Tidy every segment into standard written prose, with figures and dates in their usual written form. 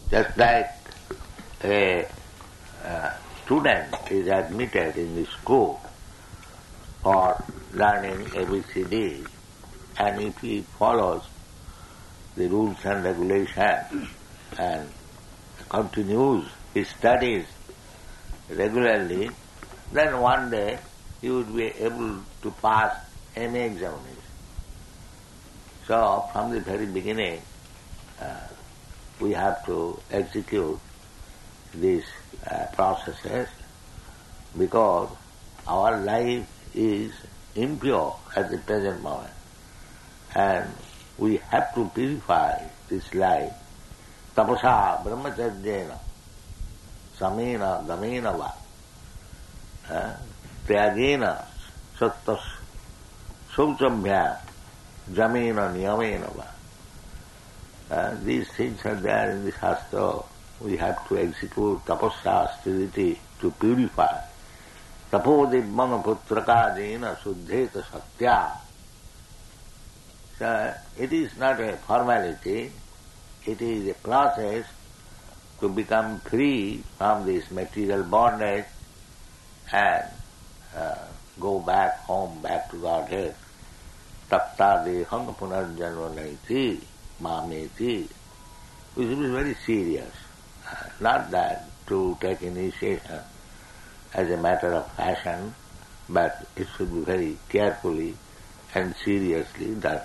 Just like a student is admitted in the school for learning ABCD, and if he follows the rules and regulations and continues his studies regularly, then one day he would be able to pass any examination. So from the very beginning, we have to execute these processes because our life is impure at the present moment, and we have to purify this life. Tapasa brahmacharyena samena damena va tyagena sattas sauchabhya jamena niyamena va. These things are there in the Shastra. We have to execute tapasya, austerity, to purify. Tapo dibbama putraka jena suddheta satya. So it is not a formality, it is a process to become free from this material bondage and go back home, back to Godhead. Takta dehang punarjanva naiti mameti. We should be very serious. Not that to take initiation as a matter of fashion, but it should be very carefully and seriously done.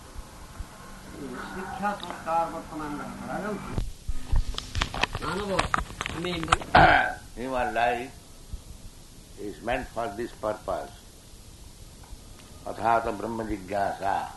Human life is meant for this purpose. Athata Brahma Jigyasa.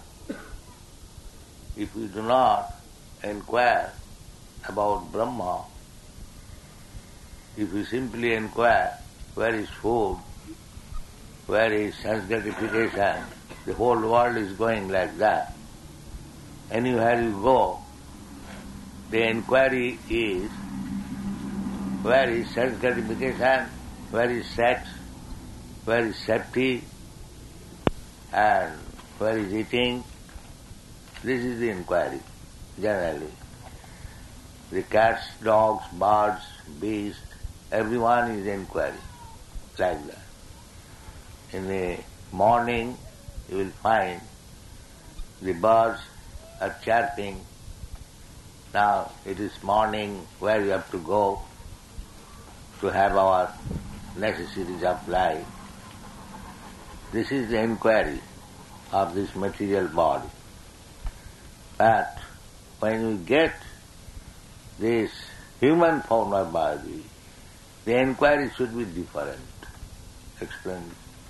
If we do not inquire about Brahma, if we simply inquire where is food, where is sense gratification, the whole world is going like that. Anywhere you go, the inquiry is where is sense gratification, where is sex, where is safety, and where is eating. This is the inquiry, generally. The cats, dogs, birds, beasts, everyone is inquiry, like that. In the morning, you will find the birds are chirping. Now it is morning, where you have to go to have our necessities of life. This is the inquiry of this material body. But when you get this human form of body, the inquiry should be different. Explain.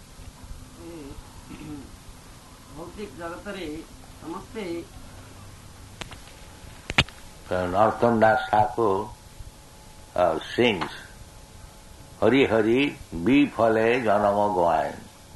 Narottam Das Thakur sings, Hari Hari Bifale Janama Goain.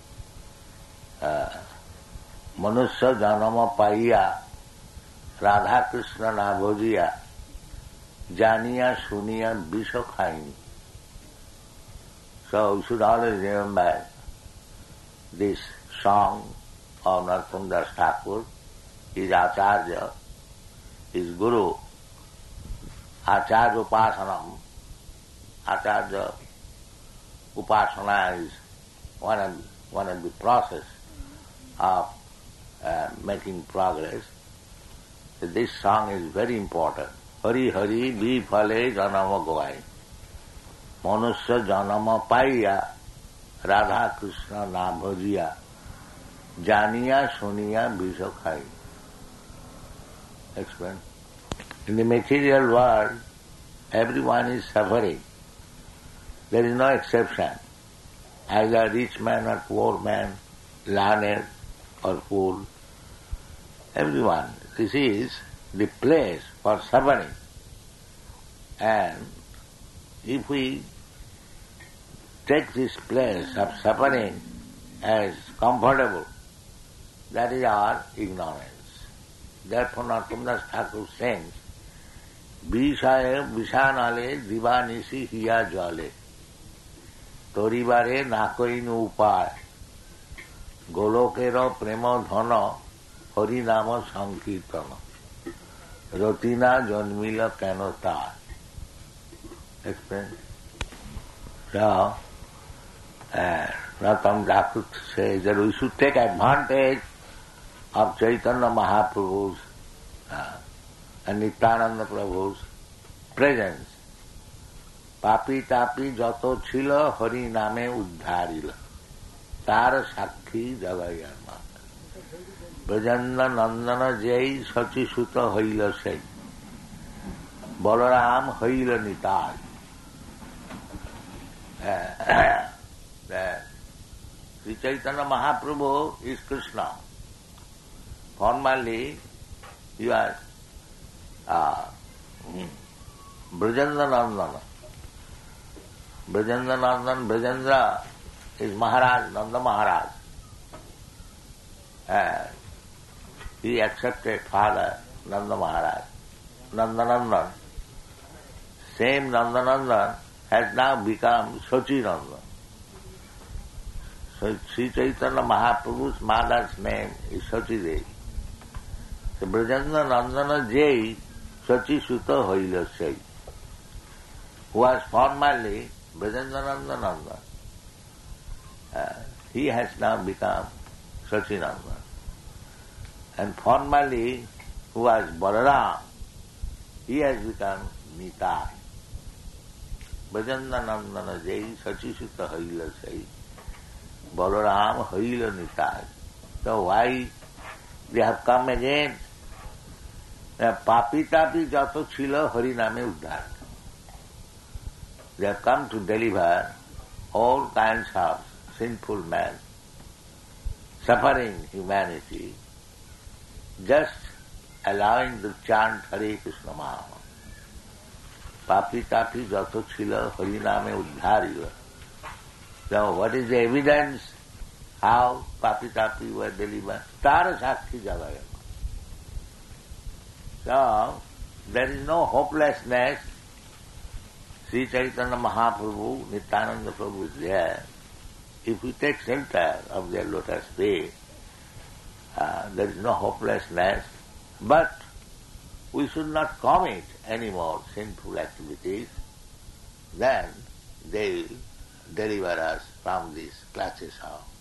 Manusya Janama Paiya Radha Krishna Nabhojiya Janiya Suniya Bisha Khain. So we should always remember this song of Narottam Das Thakur, his Acharya, his Guru, Acharya Upasanam. Acharya Upasana is one of the process of making progress. This song is very important. Hari Hari Bifale Janama Goai. Manusya Janama Paiya Radha Krishna Nabhojiya Janiya Suniya Bisha Khai. Explain. In the material world, everyone is suffering. There is no exception. Either rich man or poor man, learned or fool, everyone. This is the place for suffering. And if we take this place of suffering as comfortable, that is our ignorance. Therefore Narottam Das Thakur sings, Bishaye Bishanale Divanisi Hiya Jale Toribare Nakoinu Upay Golokero Prema Dhana Harinama Sankirtana Rotina Janmila Kano Tai. experience. So, Narottam Dakut says that we should take advantage of Chaitanya Mahaprabhu's and Nityananda Prabhu's presence. Papi tapi jato chila hari name uddharila. Tara sakhi jagayar ma. Brajanda nandana jai sachi suta haila sei. Balaram haila nitai. Sri Chaitanya Mahaprabhu is Krishna. Formally, he was Brajendra Nandana. Brajendra Nandan, Brajendra is Maharaj, Nanda Maharaj. And he accepted father, Nanda Maharaj. Nandanandan. Same Nandanandan has now become Sachinandan. So Sri Chaitanya Mahaprabhu's mother's name is Sachidevi. So Brajendra Nandana Jai Sachi Sutta Haila Sai, who was formerly Brajendra Nandananda. He has now become Sachinandan. And formerly, who was Balaram, he has become Nitai. Brajendra Nandana Jai Sachi Sutta Haila Sai, Balaram Haila Nitai. So why they have come again? Papi tapi jato chila hari name uddhar. They have come to deliver all kinds of sinful men, suffering humanity, just allowing to chant Hare Krishna Maha. Papi tapi jato chila hari name uddhar. So what is the evidence how papi tapi were delivered? Tara sakhi jagaya. So, there is no hopelessness. Sri Chaitanya Mahaprabhu, Nityananda Prabhu is there. If we take shelter of their lotus feet, there is no hopelessness. But we should not commit any more sinful activities. Then they will deliver us from these clutches of